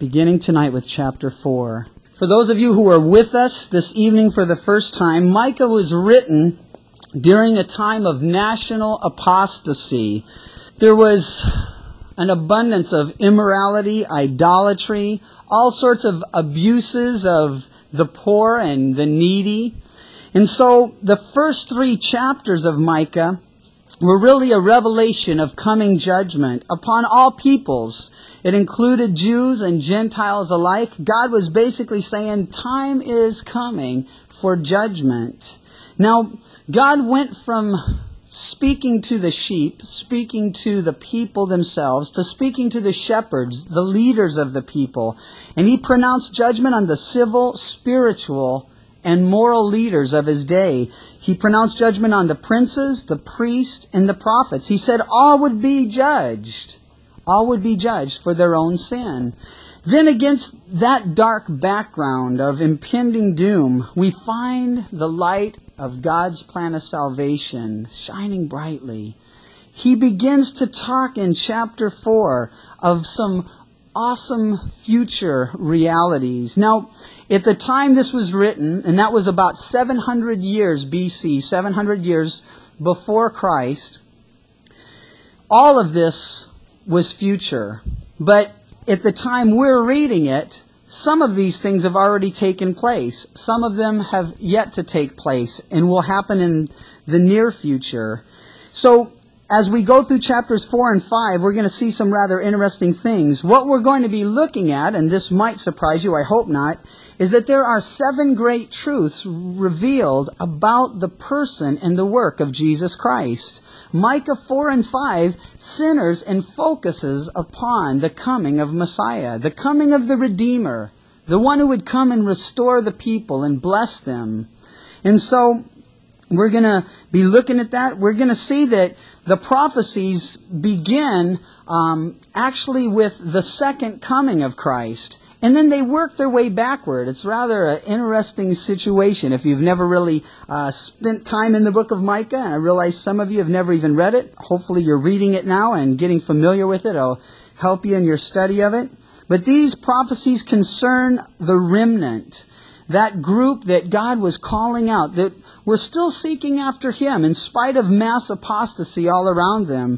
beginning tonight with chapter 4. For those of you who are with us this evening for the first time, Micah was written during a time of national apostasy. There was an abundance of immorality, idolatry, all sorts of abuses of the poor and the needy. And so the first 3 chapters of Micah were really a revelation of coming judgment upon all peoples. It included Jews and Gentiles alike. God was basically saying, time is coming for judgment. Now, God went from speaking to the sheep, speaking to the people themselves, to speaking to the shepherds, the leaders of the people. And He pronounced judgment on the civil, spiritual, and moral leaders of His day. He pronounced judgment on the princes, the priests, and the prophets. He said all would be judged. All would be judged for their own sin. Then against that dark background of impending doom, we find the light of God's plan of salvation shining brightly. He begins to talk in chapter 4 of some awesome future realities. Now, at the time this was written, and that was about 700 years BC, 700 years before Christ, all of this was future. But at the time we're reading it, some of these things have already taken place. Some of them have yet to take place and will happen in the near future. So, as we go through chapters 4 and 5, we're going to see some rather interesting things. What we're going to be looking at, and this might surprise you, I hope not, is that there are 7 great truths revealed about the person and the work of Jesus Christ. Micah 4 and 5 centers and focuses upon the coming of Messiah, the coming of the Redeemer, the one who would come and restore the people and bless them. And so we're going to be looking at that. We're going to see that the prophecies begin actually with the second coming of Christ. And then they work their way backward. It's rather an interesting situation. If you've never really spent time in the book of Micah, and I realize some of you have never even read it, hopefully you're reading it now and getting familiar with it. It'll help you in your study of it. But these prophecies concern the remnant, that group that God was calling out, that were still seeking after Him in spite of mass apostasy all around them.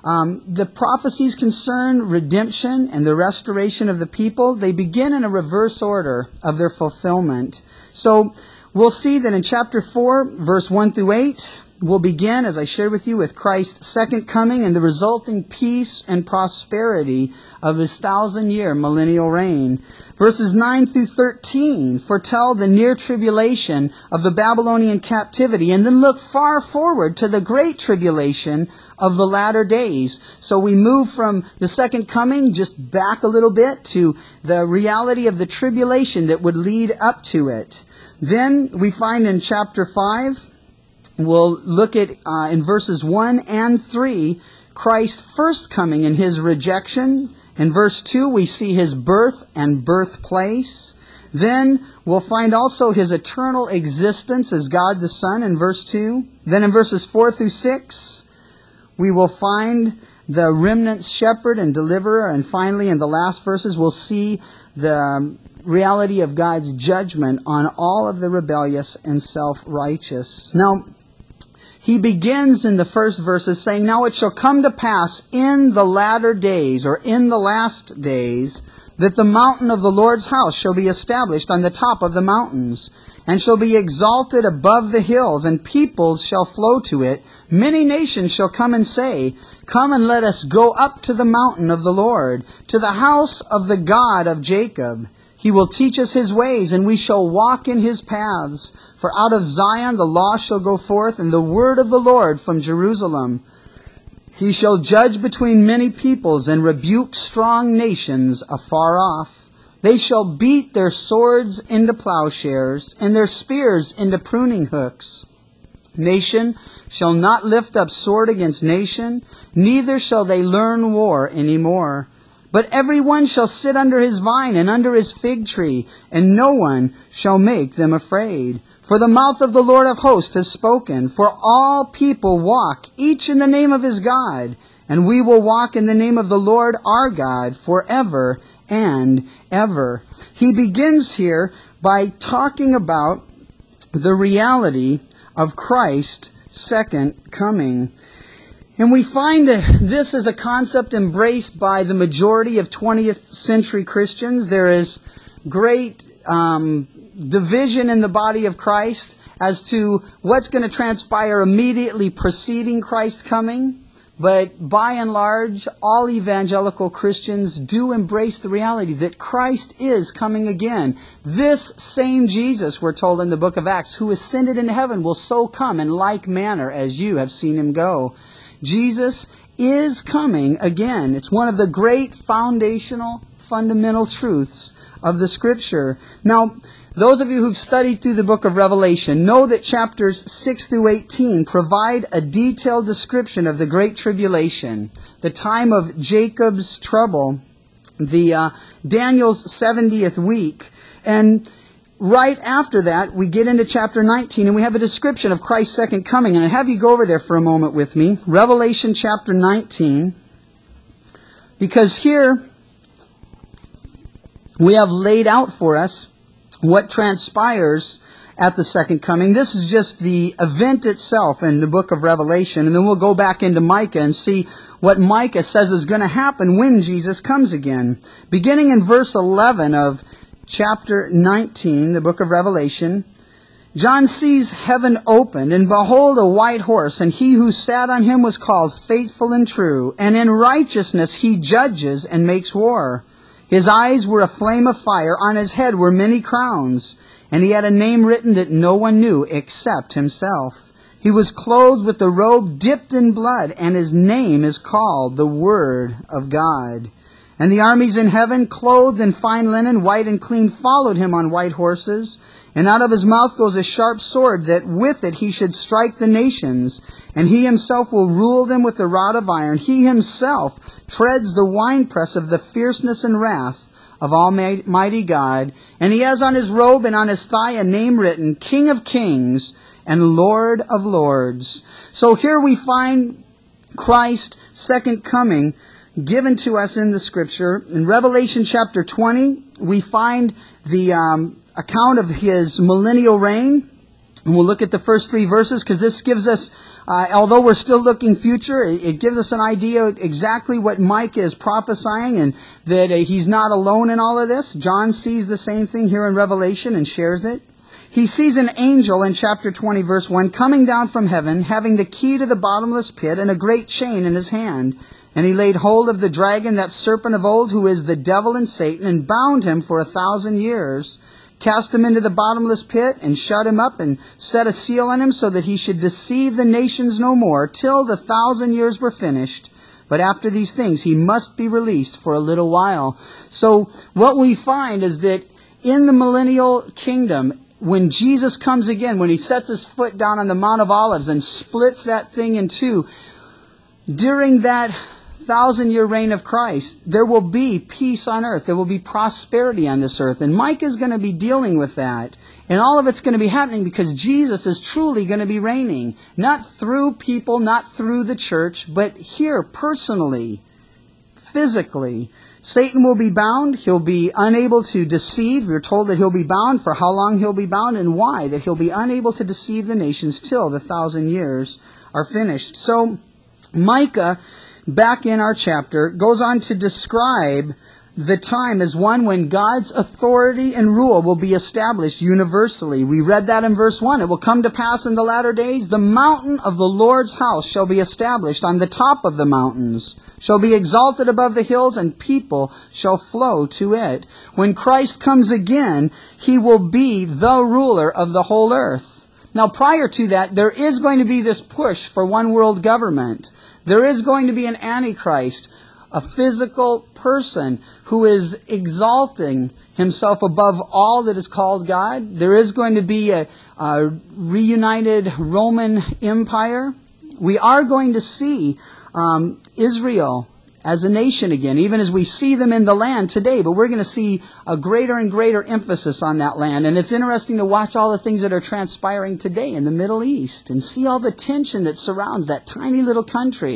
The prophecies concern redemption and the restoration of the people. They begin in a reverse order of their fulfillment. So we'll see that in chapter 4, verse 1 through 8, we'll begin, as I shared with you, with Christ's second coming and the resulting peace and prosperity of His 1,000-year millennial reign. Verses 9 through 13 foretell the near tribulation of the Babylonian captivity, and then look far forward to the great tribulation of the latter days. So we move from the second coming just back a little bit to the reality of the tribulation that would lead up to it. Then we find in chapter 5, we'll look at in verses 1 and 3, Christ's first coming and His rejection. In verse 2, we see His birth and birthplace. Then we'll find also His eternal existence as God the Son in verse 2. Then in verses 4 through 6, we will find the remnant's shepherd and deliverer. And finally, in the last verses, we'll see the reality of God's judgment on all of the rebellious and self-righteous. Now, He begins in the first verses saying, "Now it shall come to pass in the latter days," or in the last days, "that the mountain of the Lord's house shall be established on the top of the mountains, and shall be exalted above the hills, and peoples shall flow to it. Many nations shall come and say, Come and let us go up to the mountain of the Lord, to the house of the God of Jacob. He will teach us His ways, and we shall walk in His paths. For out of Zion the law shall go forth, and the word of the Lord from Jerusalem. He shall judge between many peoples, and rebuke strong nations afar off. They shall beat their swords into plowshares, and their spears into pruning hooks. Nation shall not lift up sword against nation, neither shall they learn war any more. But every one shall sit under his vine and under his fig tree, and no one shall make them afraid. For the mouth of the Lord of hosts has spoken. For all people walk, each in the name of his God. And we will walk in the name of the Lord our God forever and ever. He begins here by talking about the reality of Christ's second coming. And we find that this is a concept embraced by the majority of 20th century Christians. There is great division in the body of Christ as to what's going to transpire immediately preceding Christ's coming. But by and large, all evangelical Christians do embrace the reality that Christ is coming again. This same Jesus, we're told in the book of Acts, who ascended into heaven, will so come in like manner as you have seen him go. Jesus is coming again. It's one of the great foundational, fundamental truths of the Scripture. Now, those of you who've studied through the book of Revelation know that chapters 6 through 18 provide a detailed description of the Great Tribulation, the time of Jacob's trouble, the Daniel's 70th week, and right after that, we get into chapter 19, and we have a description of Christ's second coming. And I have you go over there for a moment with me. Revelation chapter 19. Because here, we have laid out for us what transpires at the second coming. This is just the event itself in the book of Revelation. And then we'll go back into Micah and see what Micah says is going to happen when Jesus comes again. Beginning in verse 11 of chapter 19, the book of Revelation, John sees heaven opened, and behold, a white horse, and he who sat on him was called Faithful and True, and in righteousness he judges and makes war. His eyes were a flame of fire, on his head were many crowns, and he had a name written that no one knew except himself. He was clothed with a robe dipped in blood, and his name is called the Word of God. And the armies in heaven, clothed in fine linen, white and clean, followed him on white horses. And out of his mouth goes a sharp sword, that with it he should strike the nations. And he himself will rule them with a rod of iron. He himself treads the winepress of the fierceness and wrath of Almighty God. And he has on his robe and on his thigh a name written, King of Kings and Lord of Lords. So here we find Christ's second coming given to us in the Scripture. In Revelation chapter 20, we find the account of his millennial reign. And we'll look at the first 3 verses because this gives us, although we're still looking future, it gives us an idea exactly what Micah is prophesying, and that he's not alone in all of this. John sees the same thing here in Revelation and shares it. He sees an angel in chapter 20, verse 1, coming down from heaven, having the key to the bottomless pit and a great chain in his hand. And he laid hold of the dragon, that serpent of old, who is the devil and Satan, and bound him for 1,000 years, cast him into the bottomless pit, and shut him up, and set a seal on him, so that he should deceive the nations no more, till the 1,000 years were finished. But after these things he must be released for a little while. So what we find is that in the millennial kingdom, when Jesus comes again, when he sets his foot down on the Mount of Olives and splits that thing in two, during that 1,000-year reign of Christ, there will be peace on earth. There will be prosperity on this earth. And Micah is going to be dealing with that. And all of it's going to be happening because Jesus is truly going to be reigning. Not through people, not through the church, but here personally, physically. Satan will be bound. He'll be unable to deceive. We're told that he'll be bound. For how long he'll be bound and why? That he'll be unable to deceive the nations till the 1,000 years are finished. So Micah, back in our chapter, goes on to describe the time as one when God's authority and rule will be established universally. We read that in verse 1. It will come to pass in the latter days, the mountain of the Lord's house shall be established on the top of the mountains, shall be exalted above the hills, and people shall flow to it. When Christ comes again, he will be the ruler of the whole earth. Now, prior to that, there is going to be this push for one world government. There is going to be an Antichrist, a physical person who is exalting himself above all that is called God. There is going to be a reunited Roman Empire. We are going to see Israel as a nation again, even as we see them in the land today. But we're going to see a greater and greater emphasis on that land. And it's interesting to watch all the things that are transpiring today in the Middle East and see all the tension that surrounds that tiny little country.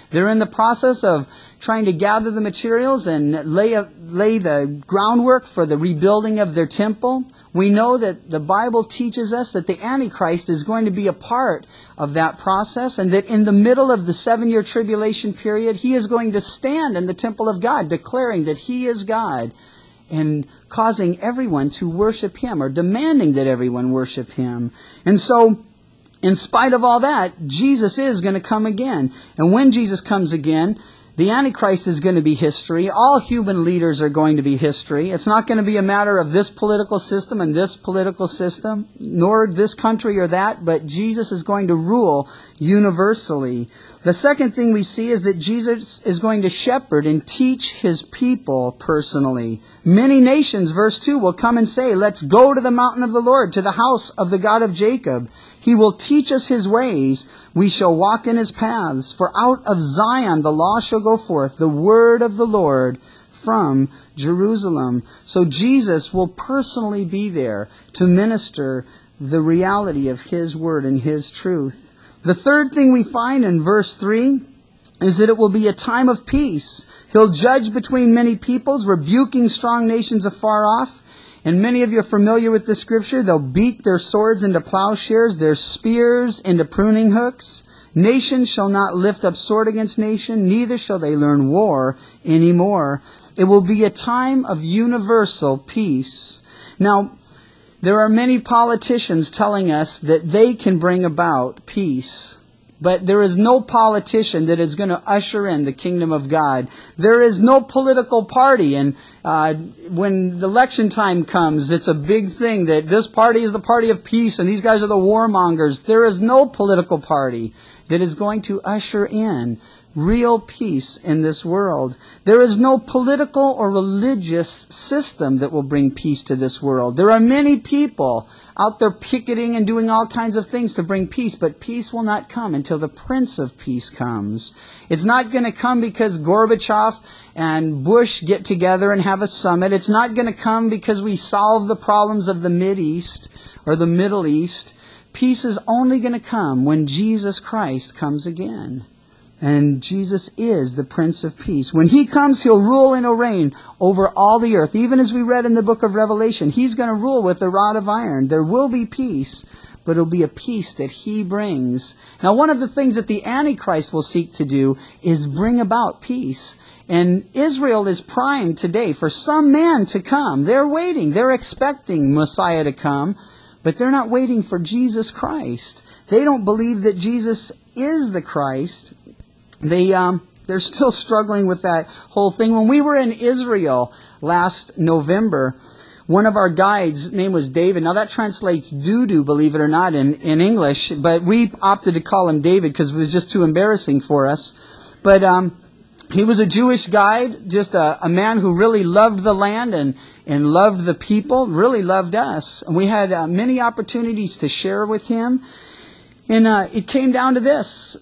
They're in the process of trying to gather the materials and lay the groundwork for the rebuilding of their temple. We know that the Bible teaches us that the Antichrist is going to be a part of that process, and that in the middle of the 7-year tribulation period, he is going to stand in the temple of God, declaring that he is God, and causing everyone to worship him, or demanding that everyone worship him. And so, in spite of all that, Jesus is going to come again. And when Jesus comes again, the Antichrist is going to be history. All human leaders are going to be history. It's not going to be a matter of this political system and this political system, nor this country or that, but Jesus is going to rule universally. The second thing we see is that Jesus is going to shepherd and teach his people personally. Many nations, verse 2, will come and say, "Let's go to the mountain of the Lord, to the house of the God of Jacob. He will teach us his ways. We shall walk in his paths. For out of Zion the law shall go forth, the word of the Lord from Jerusalem." So Jesus will personally be there to minister the reality of his word and his truth. The third thing we find in verse 3 is that it will be a time of peace. He'll judge between many peoples, rebuking strong nations afar off. And many of you are familiar with this scripture. They'll beat their swords into plowshares, their spears into pruning hooks. Nation shall not lift up sword against nation, neither shall they learn war anymore. It will be a time of universal peace. Now, there are many politicians telling us that they can bring about peace. But there is no politician that is going to usher in the kingdom of God. There is no political party. And when the election time comes, it's a big thing that this party is the party of peace and these guys are the warmongers. There is no political party that is going to usher in real peace in this world. There is no political or religious system that will bring peace to this world. There are many people out there picketing and doing all kinds of things to bring peace, but peace will not come until the Prince of Peace comes. It's not going to come because Gorbachev and Bush get together and have a summit. It's not going to come because we solve the problems of the Mideast or the Middle East. Peace is only going to come when Jesus Christ comes again. And Jesus is the Prince of Peace. When he comes, he'll rule and reign over all the earth. Even as we read in the book of Revelation, he's going to rule with a rod of iron. There will be peace, but it'll be a peace that he brings. Now, one of the things that the Antichrist will seek to do is bring about peace. And Israel is primed today for some man to come. They're waiting. They're expecting Messiah to come, but they're not waiting for Jesus Christ. They don't believe that Jesus is the Christ. They're still struggling with that whole thing. When we were in Israel last November, one of our guides' name was David. Now that translates doo-doo, believe it or not, in English, but we opted to call him David because it was just too embarrassing for us. But he was a Jewish guide, just a man who really loved the land and loved the people, really loved us. And we had many opportunities to share with him. And it came down to this.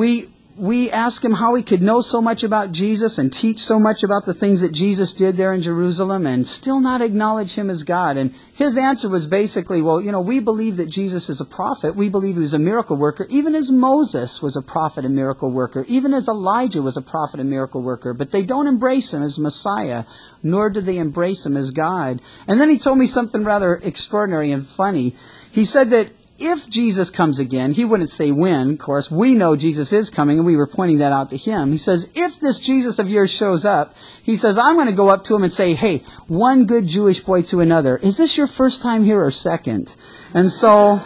We asked him how he could know so much about Jesus and teach so much about the things that Jesus did there in Jerusalem and still not acknowledge him as God. And his answer was basically, well, we believe that Jesus is a prophet. We believe he was a miracle worker, even as Moses was a prophet and miracle worker, even as Elijah was a prophet and miracle worker. But they don't embrace him as Messiah, nor do they embrace him as God. And then he told me something rather extraordinary and funny. He said that if Jesus comes again, he wouldn't say when, of course. We know Jesus is coming, and we were pointing that out to him. He says, if this Jesus of yours shows up, he says, I'm going to go up to him and say, hey, one good Jewish boy to another, is this your first time here or second? And so,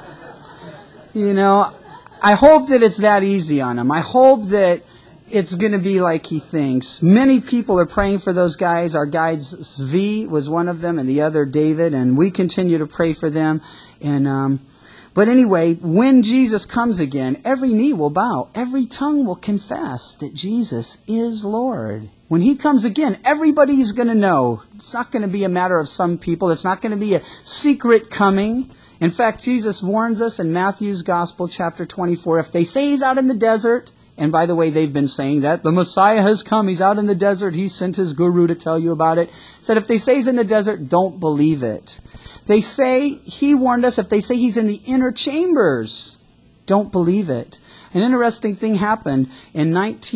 I hope that it's that easy on him. I hope that it's going to be like he thinks. Many people are praying for those guys. Our guide Zvi was one of them, and the other David, and we continue to pray for them. But anyway, when Jesus comes again, every knee will bow. Every tongue will confess that Jesus is Lord. When he comes again, everybody's going to know. It's not going to be a matter of some people. It's not going to be a secret coming. In fact, Jesus warns us in Matthew's Gospel, chapter 24, if they say he's out in the desert, and by the way, they've been saying that, the Messiah has come, he's out in the desert, he sent his guru to tell you about it. Said if they say he's in the desert, don't believe it. They say, he warned us, if they say he's in the inner chambers, don't believe it. An interesting thing happened in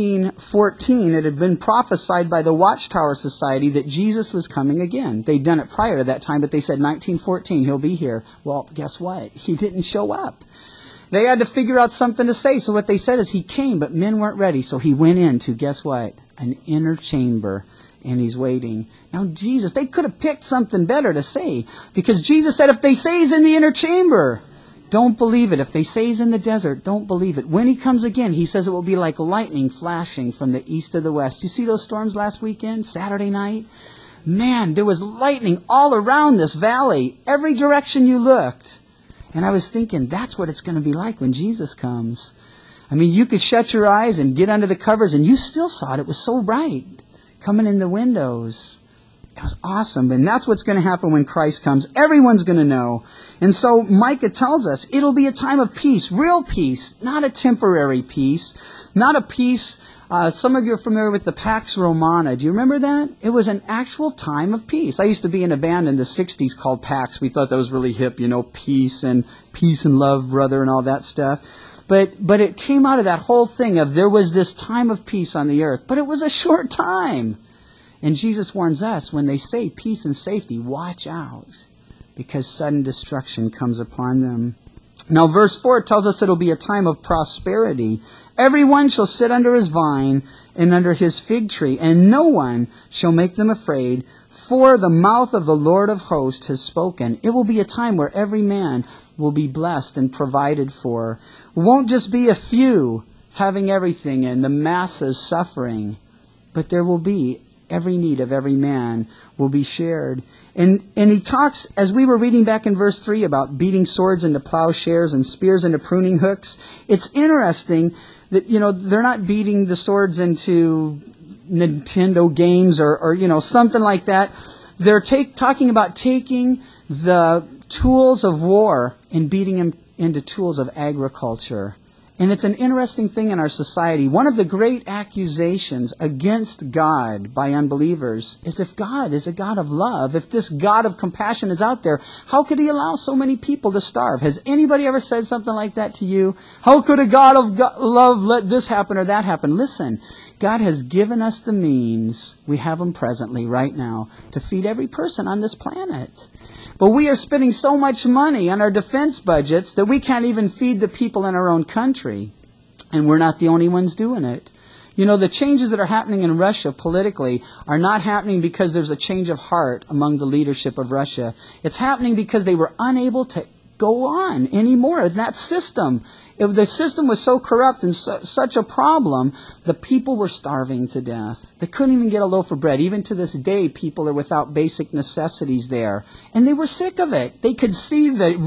1914. It had been prophesied by the Watchtower Society that Jesus was coming again. They'd done it prior to that time, but they said 1914, he'll be here. Well, guess what? He didn't show up. They had to figure out something to say. So what they said is he came, but men weren't ready. So he went into, guess what? An inner chamber, and he's waiting. Now Jesus, they could have picked something better to say, because Jesus said if they say he's in the inner chamber, don't believe it. If they say he's in the desert, don't believe it. When he comes again, he says it will be like lightning flashing from the east to the west. You see those storms last weekend, Saturday night? Man, there was lightning all around this valley, every direction you looked. And I was thinking, that's what it's going to be like when Jesus comes. I mean, you could shut your eyes and get under the covers, and you still saw it. It was so bright, coming in the windows. It was awesome. And that's what's going to happen when Christ comes. Everyone's going to know. And so Micah tells us it'll be a time of peace, real peace, not a temporary peace, not a peace. Some of you are familiar with the Pax Romana. Do you remember that? It was an actual time of peace. I used to be in a band in the 60s called Pax. We thought that was really hip, peace and love, brother, and all that stuff. But it came out of that whole thing of there was this time of peace on the earth. But it was a short time. And Jesus warns us, when they say peace and safety, watch out, because sudden destruction comes upon them. Now, verse 4 tells us it'll be a time of prosperity. Everyone shall sit under his vine and under his fig tree, and no one shall make them afraid, for the mouth of the Lord of hosts has spoken. It will be a time where every man will be blessed and provided for. It won't just be a few having everything and the masses suffering, but there will be every need of every man will be shared. And he talks, as we were reading back in verse 3, about beating swords into plowshares and spears into pruning hooks. It's interesting that, they're not beating the swords into Nintendo games or something like that. They're talking about taking the tools of war and beating them into tools of agriculture. And it's an interesting thing in our society. One of the great accusations against God by unbelievers is, if God is a God of love, if this God of compassion is out there, how could he allow so many people to starve? Has anybody ever said something like that to you? How could a God of love let this happen or that happen? Listen, God has given us the means, we have them presently right now, to feed every person on this planet. But we are spending so much money on our defense budgets that we can't even feed the people in our own country. And we're not the only ones doing it. The changes that are happening in Russia politically are not happening because there's a change of heart among the leadership of Russia. It's happening because they were unable to go on anymore in that system. If the system was so corrupt and such a problem, the people were starving to death. They couldn't even get a loaf of bread. Even to this day, people are without basic necessities there. And they were sick of it. They could see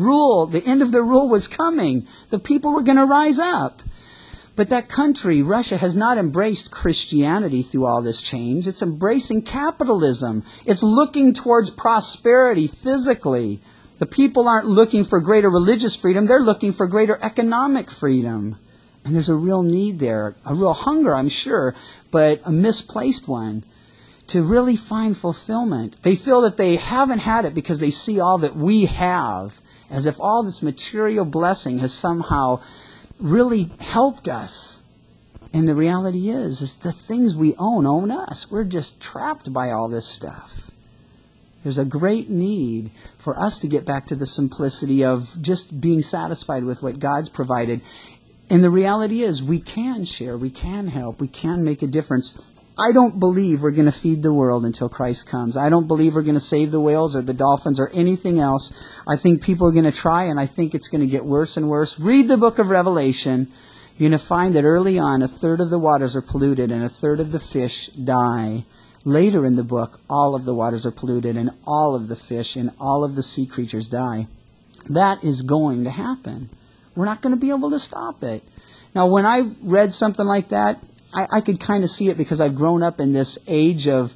the end of the rule was coming. The people were going to rise up. But that country, Russia, has not embraced Christianity through all this change. It's embracing capitalism. It's looking towards prosperity physically. The people aren't looking for greater religious freedom. They're looking for greater economic freedom. And there's a real need there, a real hunger, I'm sure, but a misplaced one, to really find fulfillment. They feel that they haven't had it because they see all that we have, as if all this material blessing has somehow really helped us. And the reality is the things we own us. We're just trapped by all this stuff. There's a great need for us to get back to the simplicity of just being satisfied with what God's provided. And the reality is we can share, we can help, we can make a difference. I don't believe we're going to feed the world until Christ comes. I don't believe we're going to save the whales or the dolphins or anything else. I think people are going to try, and I think it's going to get worse and worse. Read the book of Revelation. You're going to find that early on, a third of the waters are polluted and a third of the fish die. Later in the book, all of the waters are polluted and all of the fish and all of the sea creatures die. That is going to happen. We're not going to be able to stop it. Now, when I read something like that, I could kind of see it because I've grown up in this age of,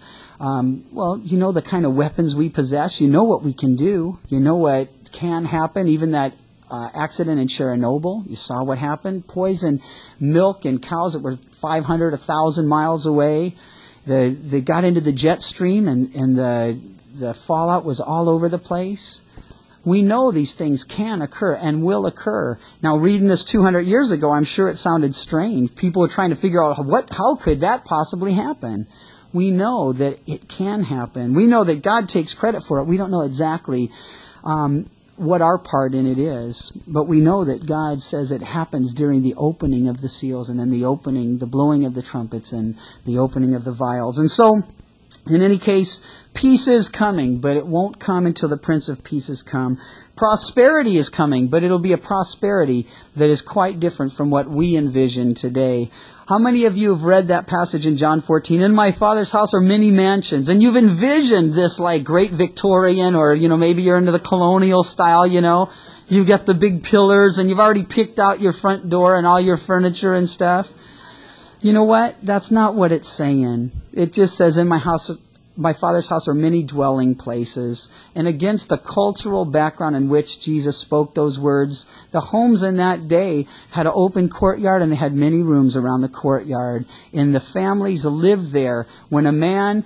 the kind of weapons we possess. You know what we can do. You know what can happen. Even that accident in Chernobyl, you saw what happened. Poison milk in cows that were 500, 1,000 miles away. They got into the jet stream and the fallout was all over the place. We know these things can occur and will occur. Now, reading this 200 years ago, I'm sure it sounded strange. People were trying to figure out how could that possibly happen. We know that it can happen. We know that God takes credit for it. We don't know exactly what our part in it is, but we know that God says it happens during the opening of the seals, and then the blowing of the trumpets, and the opening of the vials. And so, in any case, peace is coming, but it won't come until the Prince of Peace has come. Prosperity is coming, but it'll be a prosperity that is quite different from what we envision today. How many of you have read that passage in John 14? In my Father's house are many mansions. And you've envisioned this like great Victorian, or, maybe you're into the colonial style, You've got the big pillars, and you've already picked out your front door and all your furniture and stuff. You know what? That's not what it's saying. It just says, in my Father's house are many dwelling places. And against the cultural background in which Jesus spoke those words, the homes in that day had an open courtyard, and they had many rooms around the courtyard. And the families lived there. When a man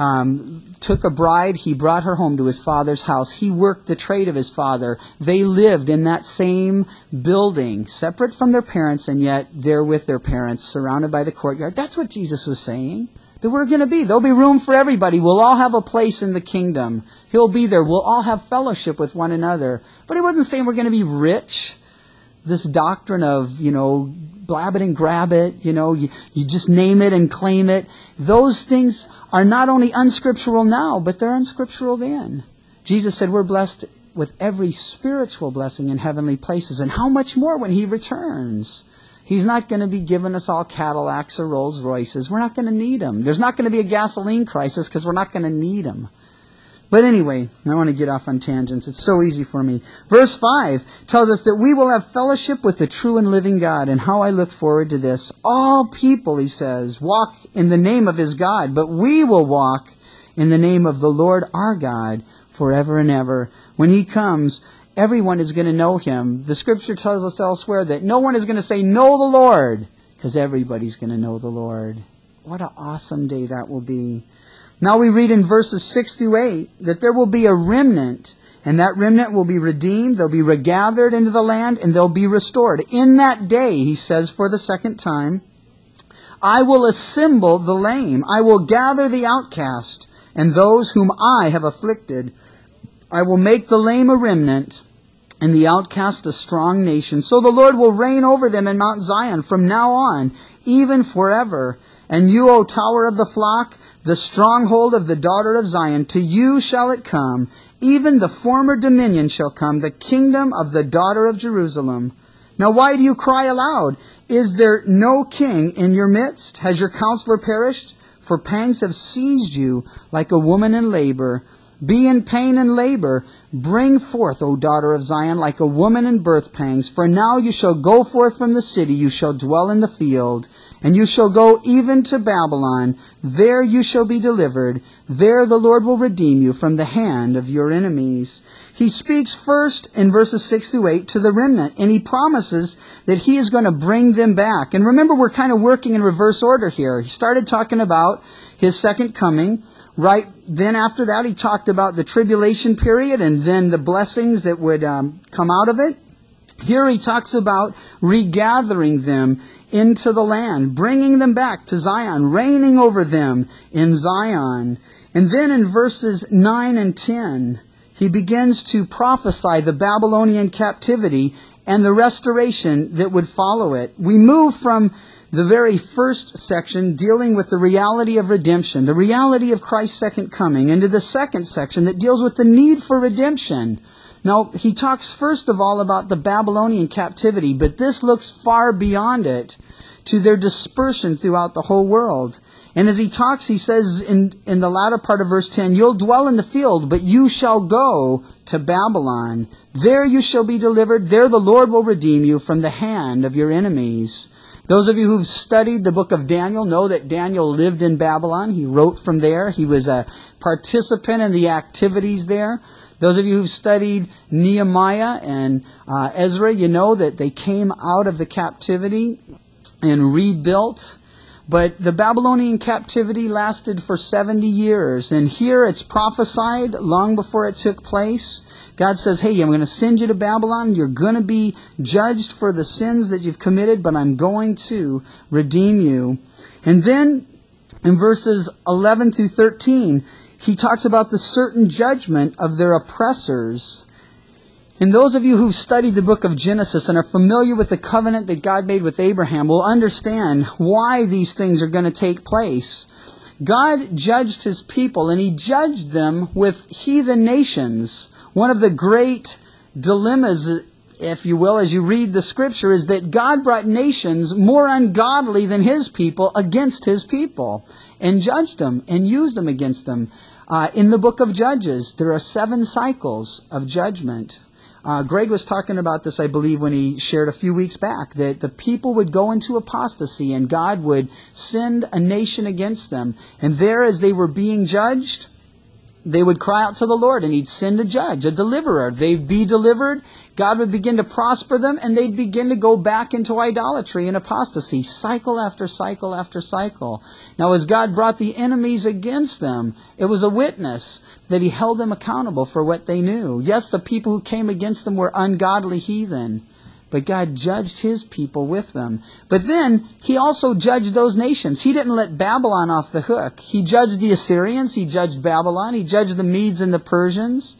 took a bride, he brought her home to his father's house. He worked the trade of his father. They lived in that same building, separate from their parents, and yet they're with their parents, surrounded by the courtyard. That's what Jesus was saying. That we're going to be. There'll be room for everybody. We'll all have a place in the kingdom. He'll be there. We'll all have fellowship with one another. But He wasn't saying we're going to be rich. This doctrine of, blab it and grab it, you just name it and claim it. Those things are not only unscriptural now, but they're unscriptural then. Jesus said we're blessed with every spiritual blessing in heavenly places. And how much more when He returns? He's not going to be giving us all Cadillacs or Rolls Royces. We're not going to need them. There's not going to be a gasoline crisis because we're not going to need them. But anyway, I want to get off on tangents. It's so easy for me. Verse 5 tells us that we will have fellowship with the true and living God. And how I look forward to this. All people, He says, walk in the name of His God, but we will walk in the name of the Lord our God forever and ever. When He comes, everyone is going to know Him. The Scripture tells us elsewhere that no one is going to say, know the Lord, because everybody's going to know the Lord. What an awesome day that will be. Now we read in verses 6 through 8 that there will be a remnant, and that remnant will be redeemed, they'll be regathered into the land, and they'll be restored. In that day, He says for the second time, I will assemble the lame, I will gather the outcast, and those whom I have afflicted. I will make the lame a remnant, and the outcast a strong nation. So the Lord will reign over them in Mount Zion from now on, even forever. And you, O tower of the flock, the stronghold of the daughter of Zion, to you shall it come. Even the former dominion shall come, the kingdom of the daughter of Jerusalem. Now why do you cry aloud? Is there no king in your midst? Has your counselor perished? For pangs have seized you like a woman in labor. Be in pain and labor. Bring forth, O daughter of Zion, like a woman in birth pangs. For now you shall go forth from the city, you shall dwell in the field. And you shall go even to Babylon. There you shall be delivered. There the Lord will redeem you from the hand of your enemies. He speaks first in verses 6 through 8 to the remnant, and He promises that He is going to bring them back. And remember, we're kind of working in reverse order here. He started talking about His second coming. Right then after that, He talked about the tribulation period and then the blessings that would come out of it. Here He talks about regathering them into the land, bringing them back to Zion, reigning over them in Zion. And then in verses 9 and 10, He begins to prophesy the Babylonian captivity and the restoration that would follow it. We move from the very first section dealing with the reality of redemption, the reality of Christ's second coming, into the second section that deals with the need for redemption. Now, he talks first of all about the Babylonian captivity, but this looks far beyond it to their dispersion throughout the whole world. And as he talks, he says in the latter part of verse 10, you'll dwell in the field, but you shall go to Babylon. There you shall be delivered. There the Lord will redeem you from the hand of your enemies. Those of you who've studied the book of Daniel know that Daniel lived in Babylon. He wrote from there. He was a participant in the activities there. Those of you who've studied Nehemiah and Ezra, you know that they came out of the captivity and rebuilt. But the Babylonian captivity lasted for 70 years. And here it's prophesied long before it took place God says, hey, I'm going to send you to Babylon. You're going to be judged for the sins that you've committed, but I'm going to redeem you. And then in verses 11 through 13, he talks about the certain judgment of their oppressors. And those of you who've studied the book of Genesis and are familiar with the covenant that God made with Abraham will understand why these things are going to take place. God judged His people, and He judged them with heathen nations. One of the great dilemmas, if you will, as you read the Scripture, is that God brought nations more ungodly than His people against His people, and judged them, and used them against them. In the book of Judges, there are 7 cycles of judgment. Greg was talking about this, I believe, when he shared a few weeks back, that the people would go into apostasy and God would send a nation against them. And there, as they were being judged, they would cry out to the Lord, and He'd send a judge, a deliverer. They'd be delivered, God would begin to prosper them, and they'd begin to go back into idolatry and apostasy, cycle after cycle after cycle. Now, as God brought the enemies against them, it was a witness that He held them accountable for what they knew. Yes, the people who came against them were ungodly heathen, but God judged His people with them. But then, He also judged those nations. He didn't let Babylon off the hook. He judged the Assyrians, He judged Babylon, He judged the Medes and the Persians,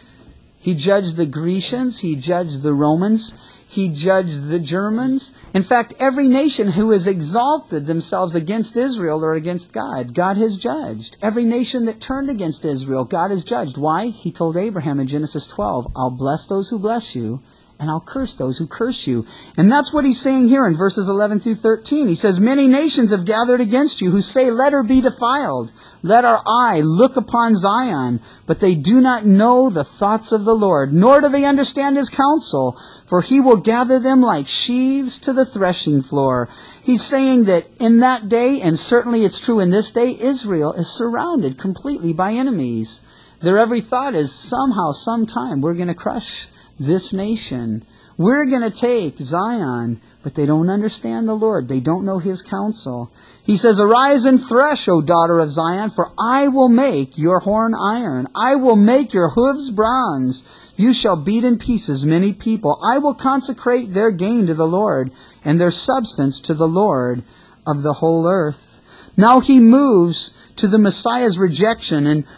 He judged the Grecians, He judged the Romans, He judged the Germans. In fact, every nation who has exalted themselves against Israel or against God, God has judged. Every nation that turned against Israel, God has judged. Why? He told Abraham in Genesis 12, I'll bless those who bless you, and I'll curse those who curse you. And that's what He's saying here in verses 11 through 13. He says, many nations have gathered against you, who say, let her be defiled. Let our eye look upon Zion. But they do not know the thoughts of the Lord, nor do they understand His counsel. For He will gather them like sheaves to the threshing floor. He's saying that in that day, and certainly it's true in this day, Israel is surrounded completely by enemies. Their every thought is somehow, sometime, we're going to crush this nation. We're going to take Zion, but they don't understand the Lord. They don't know His counsel. He says, arise and thresh, O daughter of Zion, for I will make your horn iron. I will make your hooves bronze. You shall beat in pieces many people. I will consecrate their gain to the Lord, and their substance to the Lord of the whole earth. Now He moves to the Messiah's rejection, and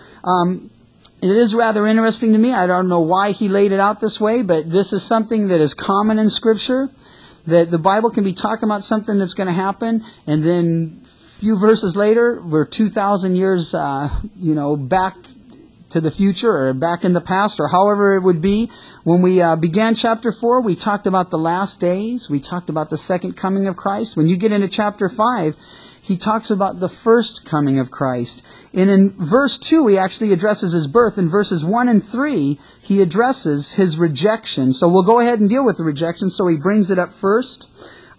it is rather interesting to me. I don't know why He laid it out this way, but this is something that is common in Scripture, that the Bible can be talking about something that's going to happen, and then a few verses later, we're 2,000 years, back to the future, or back in the past, or however it would be. When we began chapter 4, we talked about the last days. We talked about the second coming of Christ. When you get into chapter 5, he talks about the first coming of Christ. And in verse 2, he actually addresses His birth. In verses 1 and 3, he addresses His rejection. So we'll go ahead and deal with the rejection. So he brings it up first.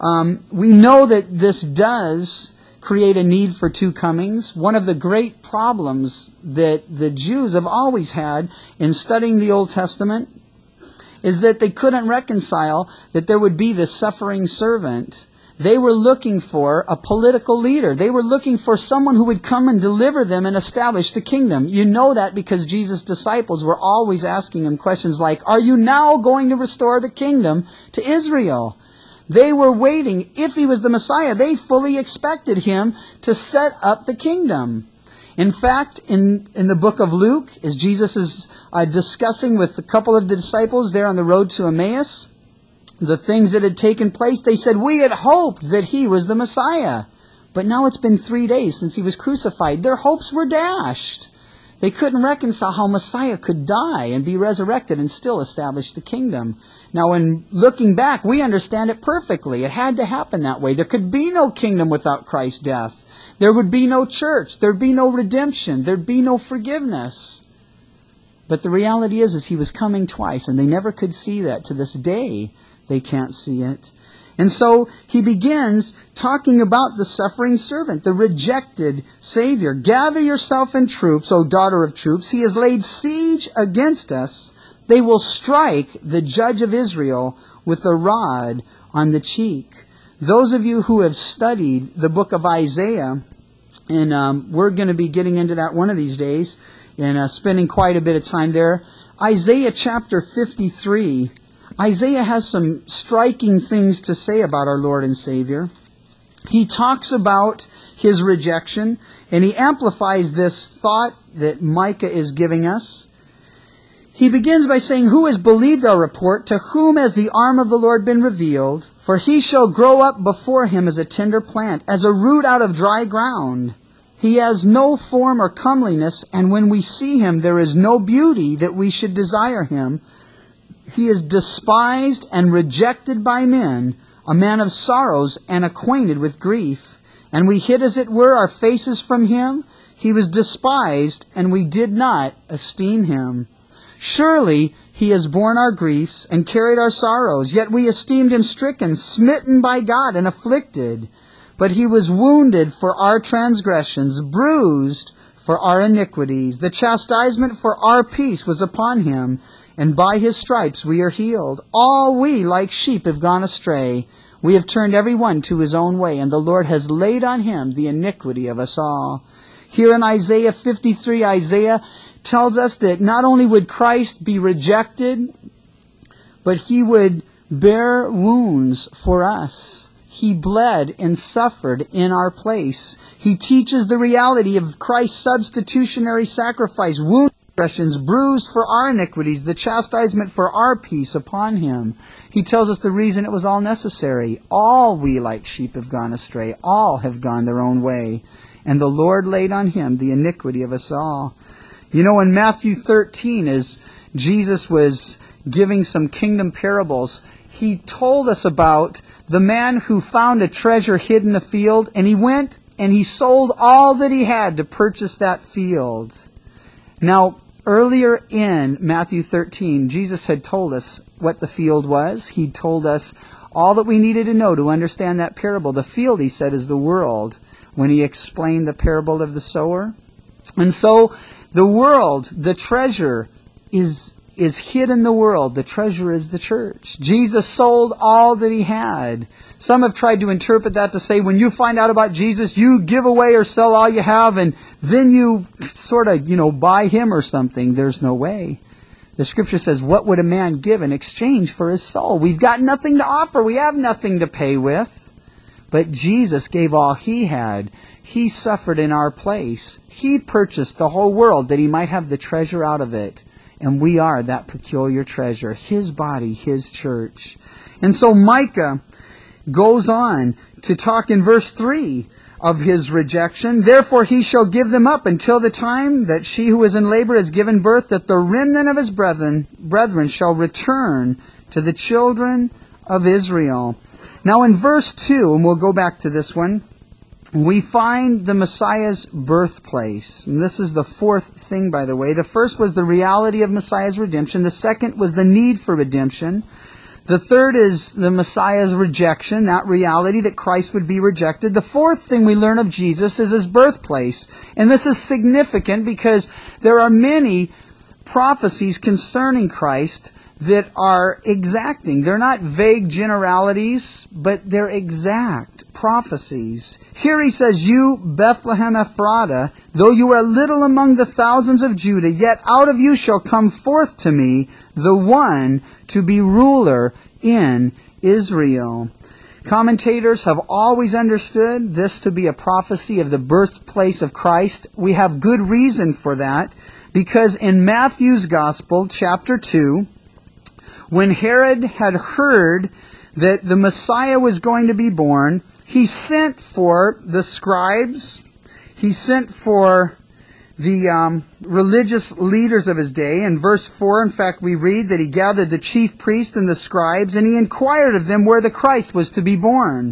We know that this does create a need for 2 comings. One of the great problems that the Jews have always had in studying the Old Testament is that they couldn't reconcile that there would be this suffering servant. They were looking for a political leader. They were looking for someone who would come and deliver them and establish the kingdom. You know that because Jesus' disciples were always asking Him questions like, are you now going to restore the kingdom to Israel? They were waiting. If He was the Messiah, they fully expected Him to set up the kingdom. In fact, in the book of Luke, as Jesus is discussing with a couple of the disciples there on the road to Emmaus, the things that had taken place, they said, we had hoped that He was the Messiah. But now it's been 3 days since He was crucified. Their hopes were dashed. They couldn't reconcile how Messiah could die and be resurrected and still establish the kingdom. Now, in looking back, we understand it perfectly. It had to happen that way. There could be no kingdom without Christ's death. There would be no church. There'd be no redemption. There'd be no forgiveness. But the reality is He was coming twice, and they never could see that. To this day, they can't see it. And so he begins talking about the suffering servant, the rejected Savior. Gather yourself in troops, O daughter of troops. He has laid siege against us. They will strike the judge of Israel with a rod on the cheek. Those of you who have studied the book of Isaiah, and we're going to be getting into that one of these days, and spending quite a bit of time there. Isaiah chapter 53. Isaiah has some striking things to say about our Lord and Savior. He talks about his rejection, and he amplifies this thought that Micah is giving us. He begins by saying, "Who has believed our report? To whom has the arm of the Lord been revealed? For he shall grow up before him as a tender plant, as a root out of dry ground. He has no form or comeliness, and when we see him, there is no beauty that we should desire him. He is despised and rejected by men, a man of sorrows and acquainted with grief. And we hid, as it were, our faces from him. He was despised, and we did not esteem him. Surely he has borne our griefs and carried our sorrows, yet we esteemed him stricken, smitten by God, and afflicted. But he was wounded for our transgressions, bruised for our iniquities. The chastisement for our peace was upon him, and by his stripes we are healed. All we like sheep have gone astray. We have turned every one to his own way, and the Lord has laid on him the iniquity of us all." Here in Isaiah 53, Isaiah tells us that not only would Christ be rejected, but he would bear wounds for us. He bled and suffered in our place. He teaches the reality of Christ's substitutionary sacrifice, wounded, bruised for our iniquities, the chastisement for our peace upon him. He tells us the reason it was all necessary. All we like sheep have gone astray. All have gone their own way. And the Lord laid on him the iniquity of us all. You know, in Matthew 13, as Jesus was giving some kingdom parables, he told us about the man who found a treasure hid in a field, and he went and he sold all that he had to purchase that field. Now, earlier in Matthew 13, Jesus had told us what the field was. He told us all that we needed to know to understand that parable. The field, he said, is the world, when he explained the parable of the sower. And so, the world, the treasure, is hid in the world. The treasure is the church. Jesus sold all that he had. Some have tried to interpret that to say, when you find out about Jesus, you give away or sell all you have, and then you sort of, buy him or something. There's no way. The Scripture says, what would a man give in exchange for his soul? We've got nothing to offer. We have nothing to pay with. But Jesus gave all he had. He suffered in our place. He purchased the whole world that he might have the treasure out of it. And we are that peculiar treasure, his body, his church. And so Micah goes on to talk in verse 3 of his rejection. "Therefore he shall give them up until the time that she who is in labor has given birth, that the remnant of his brethren shall return to the children of Israel." Now in verse 2, and we'll go back to this one, we find the Messiah's birthplace. And this is the fourth thing, by the way. The first was the reality of Messiah's redemption. The second was the need for redemption. The third is the Messiah's rejection, that reality that Christ would be rejected. The fourth thing we learn of Jesus is his birthplace. And this is significant because there are many prophecies concerning Christ that are exacting. They're not vague generalities, but they're exact prophecies. Here he says, "You, Bethlehem Ephratah, though you are little among the thousands of Judah, yet out of you shall come forth to me the one to be ruler in Israel." Commentators have always understood this to be a prophecy of the birthplace of Christ. We have good reason for that, because in Matthew's Gospel, chapter 2, when Herod had heard that the Messiah was going to be born, he sent for the scribes, he sent for the religious leaders of his day. In verse 4, in fact, we read that he gathered the chief priests and the scribes, and he inquired of them where the Christ was to be born.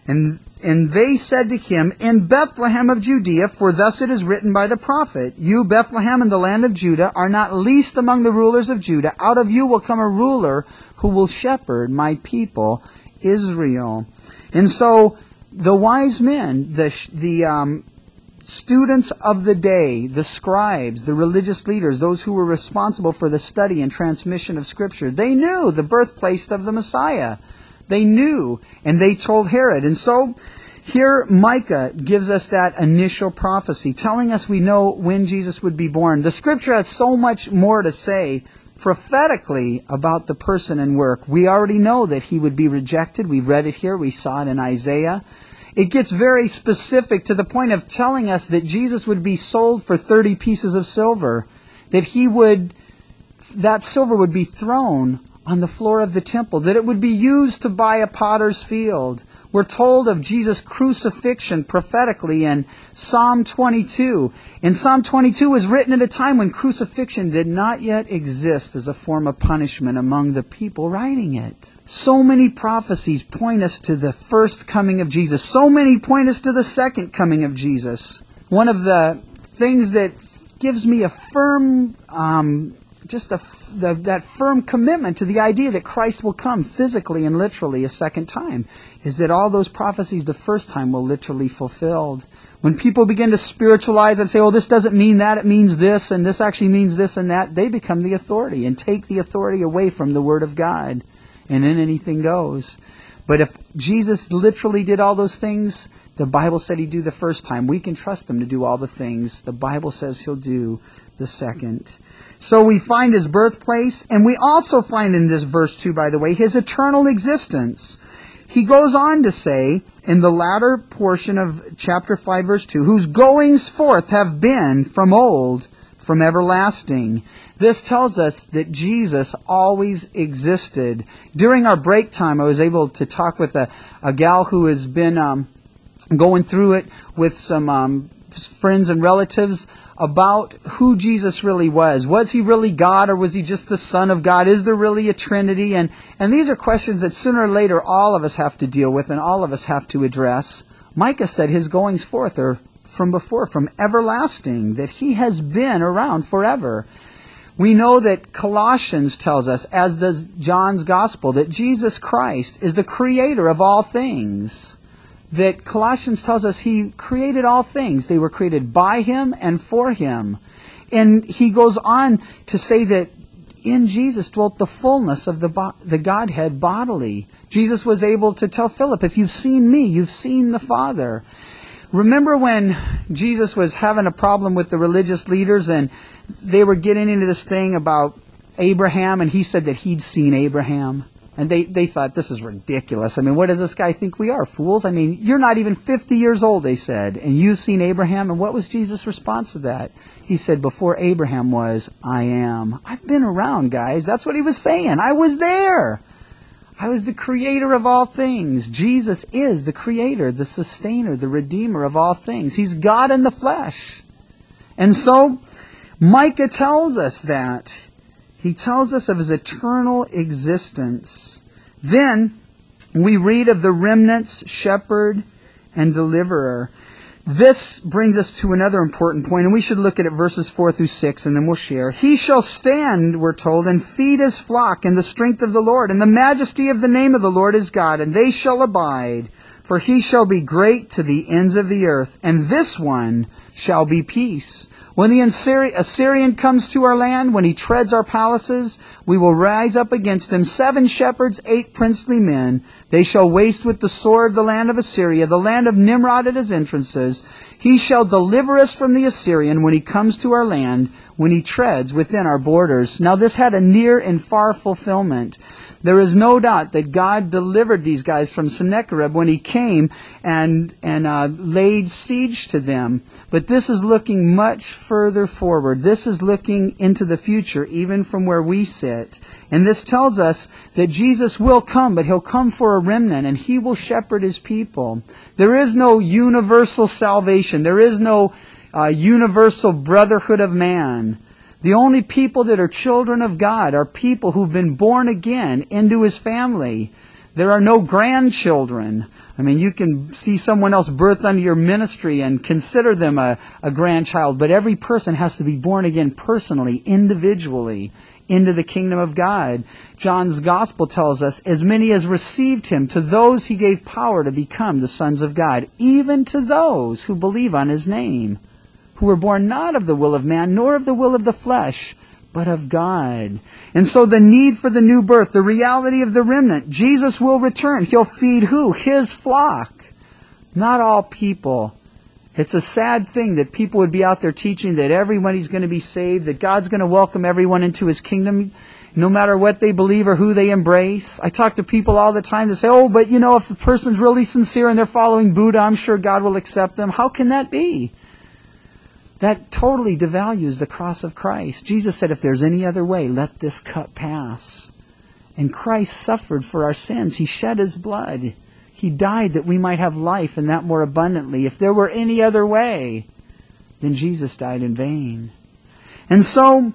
And they said to him, "In Bethlehem of Judea, for thus it is written by the prophet, You, Bethlehem, in the land of Judah, are not least among the rulers of Judah. Out of you will come a ruler who will shepherd my people, Israel." And so, the wise men, the students of the day, the scribes, the religious leaders, those who were responsible for the study and transmission of Scripture, they knew the birthplace of the Messiah. They knew, and they told Herod. And so, here Micah gives us that initial prophecy, telling us we know when Jesus would be born. The Scripture has so much more to say prophetically about the person and work. We already know that he would be rejected. We've read it here. We saw it in Isaiah. It gets very specific to the point of telling us that Jesus would be sold for 30 pieces of silver, that silver would be thrown on the floor of the temple, that it would be used to buy a potter's field. We're told of Jesus' crucifixion prophetically in Psalm 22. And Psalm 22 was written at a time when crucifixion did not yet exist as a form of punishment among the people writing it. So many prophecies point us to the first coming of Jesus. So many point us to the second coming of Jesus. One of the things that gives me a firm that firm commitment to the idea that Christ will come physically and literally a second time is that all those prophecies the first time will literally fulfilled. When people begin to spiritualize and say, oh, this doesn't mean that, it means this, and this actually means this and that, they become the authority and take the authority away from the Word of God. And then anything goes. But if Jesus literally did all those things, the Bible said He'd do the first time. We can trust Him to do all the things the Bible says He'll do the second. So we find His birthplace, and we also find in this verse 2, by the way, His eternal existence. He goes on to say, in the latter portion of chapter 5, verse 2, whose goings forth have been from old, from everlasting. This tells us that Jesus always existed. During our break time, I was able to talk with a gal who has been going through it with some friends and relatives about who Jesus really was. Was He really God, or was He just the Son of God? Is there really a Trinity? And these are questions that sooner or later all of us have to deal with and all of us have to address. Micah said His goings forth are from before, from everlasting, that He has been around forever. We know that Colossians tells us, as does John's Gospel, that Jesus Christ is the creator of all things. That Colossians tells us He created all things. They were created by Him and for Him. And he goes on to say that in Jesus dwelt the fullness of the Godhead bodily. Jesus was able to tell Philip, if you've seen me, you've seen the Father. Remember when Jesus was having a problem with the religious leaders and they were getting into this thing about Abraham, and He said that He'd seen Abraham? And they thought, this is ridiculous. I mean, what does this guy think we are, fools? I mean, you're not even 50 years old, they said, and you've seen Abraham. And what was Jesus' response to that? He said, before Abraham was, I am. I've been around, guys. That's what He was saying. I was there. I was the creator of all things. Jesus is the creator, the sustainer, the redeemer of all things. He's God in the flesh. And so, Micah tells us that. He tells us of His eternal existence. Then, we read of the remnant's shepherd and deliverer. This brings us to another important point, and we should look at it verses 4 through 6, and then we'll share. He shall stand, we're told, and feed His flock in the strength of the Lord, and the majesty of the name of the Lord is God, and they shall abide. For He shall be great to the ends of the earth, and this one shall be peace. When the Assyrian comes to our land, when he treads our palaces, we will rise up against him 7 shepherds, 8 princely men. They shall waste with the sword the land of Assyria, the land of Nimrod at his entrances. He shall deliver us from the Assyrian when he comes to our land, when he treads within our borders. Now this had a near and far fulfillment. There is no doubt that God delivered these guys from Sennacherib when He came and laid siege to them. But this is looking much further forward. This is looking into the future, even from where we sit. And this tells us that Jesus will come, but He'll come for a remnant, and He will shepherd His people. There is no universal salvation. There is no universal brotherhood of man. The only people that are children of God are people who've been born again into His family. There are no grandchildren. I mean, you can see someone else birthed under your ministry and consider them a grandchild, but every person has to be born again personally, individually, into the kingdom of God. John's Gospel tells us, as many as received Him, to those He gave power to become the sons of God, even to those who believe on His name, who were born not of the will of man, nor of the will of the flesh, but of God. And so the need for the new birth, the reality of the remnant, Jesus will return. He'll feed who? His flock. Not all people It's a sad thing that people would be out there teaching that everybody's going to be saved, that God's going to welcome everyone into His kingdom, no matter what they believe or who they embrace. I talk to people all the time that say, oh, but if the person's really sincere and they're following Buddha, I'm sure God will accept them. How can that be? That totally devalues the cross of Christ. Jesus said, if there's any other way, let this cup pass. And Christ suffered for our sins. He shed His blood. He died that we might have life and that more abundantly. If there were any other way, then Jesus died in vain. And so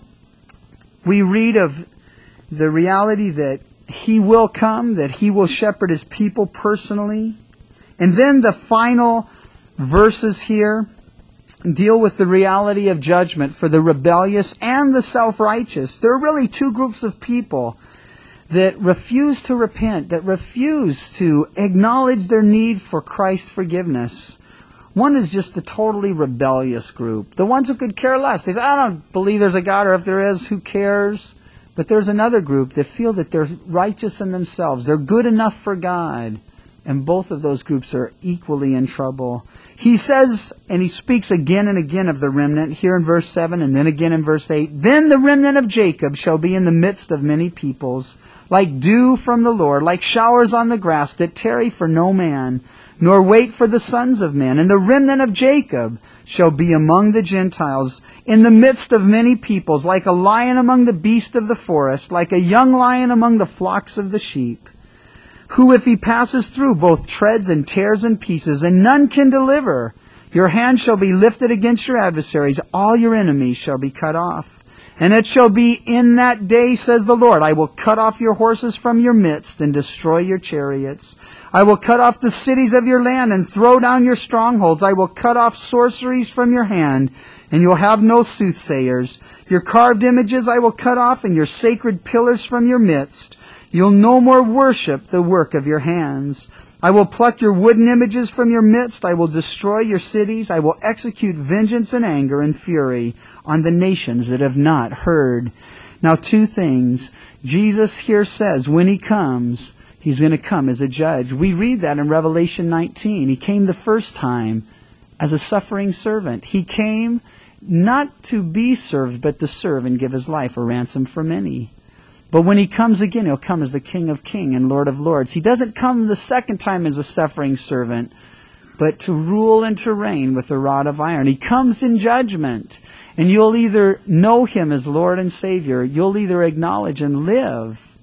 we read of the reality that He will come, that He will shepherd His people personally. And then the final verses here deal with the reality of judgment for the rebellious and the self-righteous. There are really two groups of people that refuse to repent, that refuse to acknowledge their need for Christ's forgiveness. One is just the totally rebellious group, the ones who could care less. They say, I don't believe there's a God, or if there is, who cares? But there's another group that feel that they're righteous in themselves. They're good enough for God. And both of those groups are equally in trouble. He says, and he speaks again and again of the remnant, here in verse 7 and then again in verse 8, then the remnant of Jacob shall be in the midst of many peoples, like dew from the Lord, like showers on the grass that tarry for no man, nor wait for the sons of men. And the remnant of Jacob shall be among the Gentiles, in the midst of many peoples, like a lion among the beasts of the forest, like a young lion among the flocks of the sheep, who if he passes through both treads and tears in pieces, and none can deliver. Your hand shall be lifted against your adversaries, all your enemies shall be cut off. And it shall be in that day, says the Lord, I will cut off your horses from your midst and destroy your chariots. I will cut off the cities of your land and throw down your strongholds. I will cut off sorceries from your hand, and you'll have no soothsayers. Your carved images I will cut off, and your sacred pillars from your midst. You'll no more worship the work of your hands. I will pluck your wooden images from your midst. I will destroy your cities. I will execute vengeance and anger and fury on the nations that have not heard. Now, two things. Jesus here says when He comes, He's going to come as a judge. We read that in Revelation 19. He came the first time as a suffering servant. He came not to be served, but to serve and give His life a ransom for many. But when He comes again, He'll come as the King of Kings and Lord of Lords. He doesn't come the second time as a suffering servant, but to rule and to reign with a rod of iron. He comes in judgment, and you'll either know Him as Lord and Savior, you'll either acknowledge and live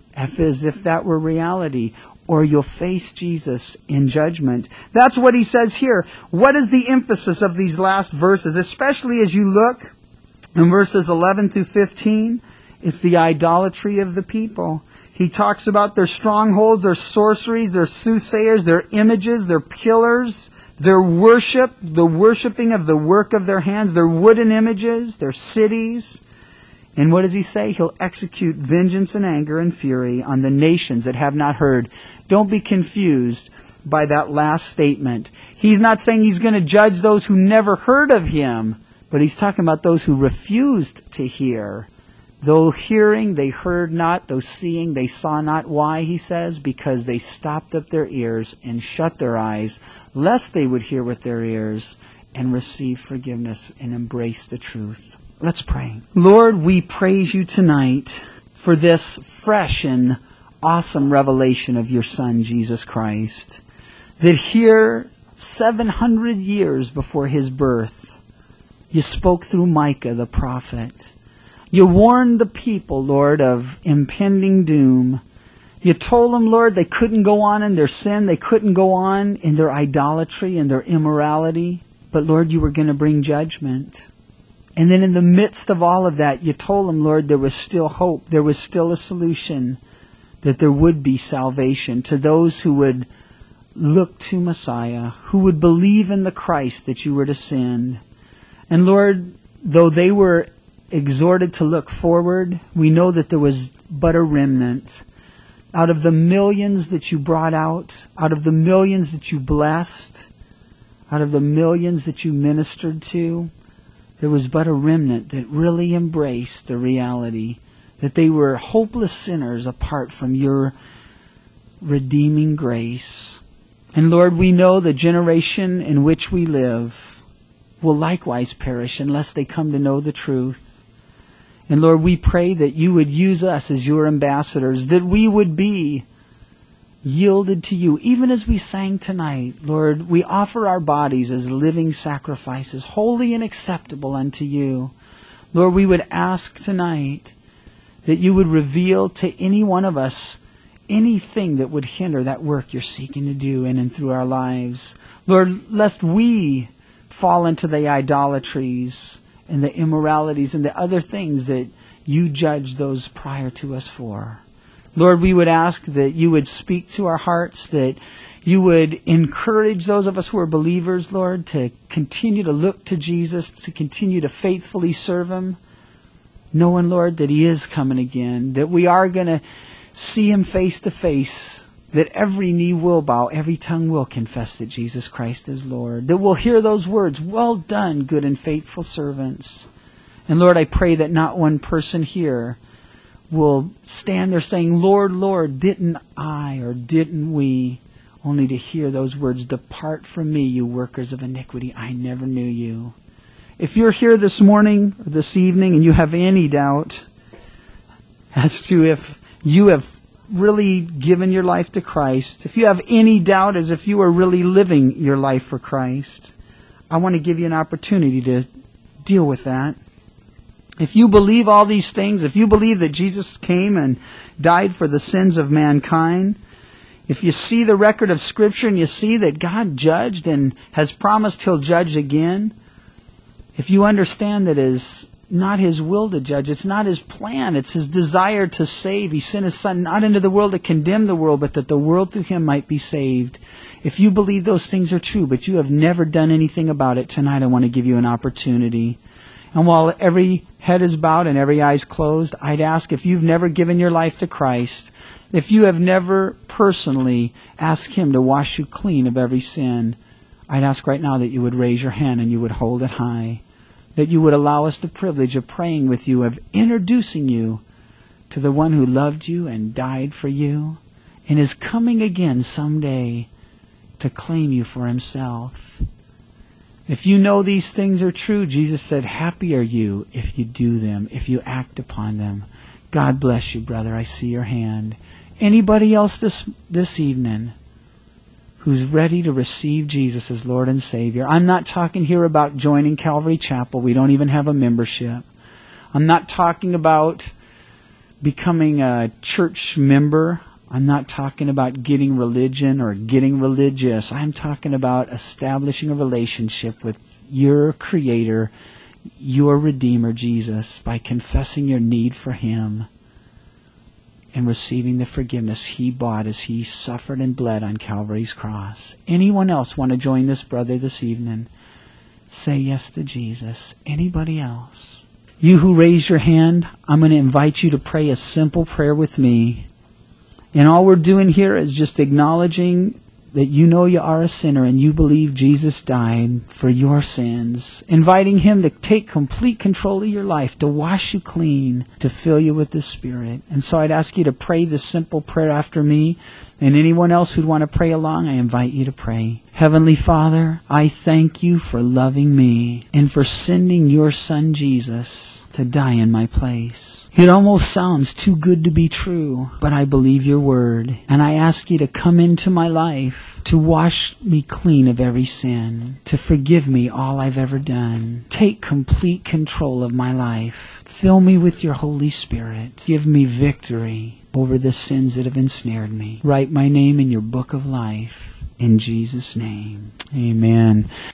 as if that were reality, or you'll face Jesus in judgment. That's what He says here. What is the emphasis of these last verses, especially as you look in verses 11 through 15? It's the idolatry of the people. He talks about their strongholds, their sorceries, their soothsayers, their images, their pillars, their worship, the worshiping of the work of their hands, their wooden images, their cities. And what does He say? He'll execute vengeance and anger and fury on the nations that have not heard. Don't be confused by that last statement. He's not saying He's going to judge those who never heard of Him, but He's talking about those who refused to hear. Though hearing, they heard not. Though seeing, they saw not. Why, He says? Because they stopped up their ears and shut their eyes, lest they would hear with their ears and receive forgiveness and embrace the truth. Let's pray. Lord, we praise You tonight for this fresh and awesome revelation of Your Son, Jesus Christ, that here, 700 years before His birth, You spoke through Micah the prophet. You warned the people, Lord, of impending doom. You told them, Lord, they couldn't go on in their sin. They couldn't go on in their idolatry and their immorality. But, Lord, You were going to bring judgment. And then in the midst of all of that, You told them, Lord, there was still hope. There was still a solution, that there would be salvation to those who would look to Messiah, who would believe in the Christ that You were to send. And, Lord, though they were exhorted to look forward, we know that there was but a remnant. Out of the millions that You brought out of the millions that You blessed, out of the millions that You ministered to, there was but a remnant that really embraced the reality that they were hopeless sinners apart from Your redeeming grace. And Lord, we know the generation in which we live will likewise perish unless they come to know the truth. And Lord, we pray that you would use us as your ambassadors, that we would be yielded to you. Even as we sang tonight, Lord, we offer our bodies as living sacrifices, holy and acceptable unto you. Lord, we would ask tonight that you would reveal to any one of us anything that would hinder that work you're seeking to do in and through our lives. Lord, lest we fall into the idolatries and the immoralities and the other things that you judge those prior to us for. Lord, we would ask that you would speak to our hearts, that you would encourage those of us who are believers, Lord, to continue to look to Jesus, to continue to faithfully serve him, knowing, Lord, that he is coming again, that we are going to see him face to face, that every knee will bow, every tongue will confess that Jesus Christ is Lord, that we'll hear those words, well done, good and faithful servants. And Lord, I pray that not one person here will stand there saying, Lord, Lord, didn't I or didn't we? Only to hear those words, depart from me, you workers of iniquity, I never knew you. If you're here this morning or this evening and you have any doubt as to if you have really given your life to Christ, if you have any doubt as if you are really living your life for Christ, I want to give you an opportunity to deal with that. If you believe all these things, if you believe that Jesus came and died for the sins of mankind, if you see the record of Scripture and you see that God judged and has promised he'll judge again, if you understand that it is not his will to judge, it's not his plan, it's his desire to save. He sent his Son not into the world to condemn the world, but that the world through him might be saved. If you believe those things are true, but you have never done anything about it, tonight I want to give you an opportunity. And while every head is bowed and every eye is closed, I'd ask, if you've never given your life to Christ, if you have never personally asked him to wash you clean of every sin, I'd ask right now that you would raise your hand and you would hold it high, that you would allow us the privilege of praying with you, of introducing you to the one who loved you and died for you and is coming again someday to claim you for himself. If you know these things are true, Jesus said, happy are you if you do them, if you act upon them. God bless you, brother. I see your hand. Anybody else this evening who's ready to receive Jesus as Lord and Savior? I'm not talking here about joining Calvary Chapel. We don't even have a membership. I'm not talking about becoming a church member. I'm not talking about getting religion or getting religious. I'm talking about establishing a relationship with your Creator, your Redeemer, Jesus, by confessing your need for him and receiving the forgiveness he bought as he suffered and bled on Calvary's cross. Anyone else want to join this brother this evening? Say yes to Jesus. Anybody else? You who raised your hand, I'm going to invite you to pray a simple prayer with me. And all we're doing here is just acknowledging that you know you are a sinner and you believe Jesus died for your sins. Inviting him to take complete control of your life, to wash you clean, to fill you with the Spirit. And so I'd ask you to pray this simple prayer after me. And anyone else who'd want to pray along, I invite you to pray. Heavenly Father, I thank you for loving me and for sending your Son Jesus to die in my place. It almost sounds too good to be true, but I believe your word. And I ask you to come into my life, to wash me clean of every sin, to forgive me all I've ever done. Take complete control of my life. Fill me with your Holy Spirit. Give me victory over the sins that have ensnared me. Write my name in your book of life. In Jesus' name, amen.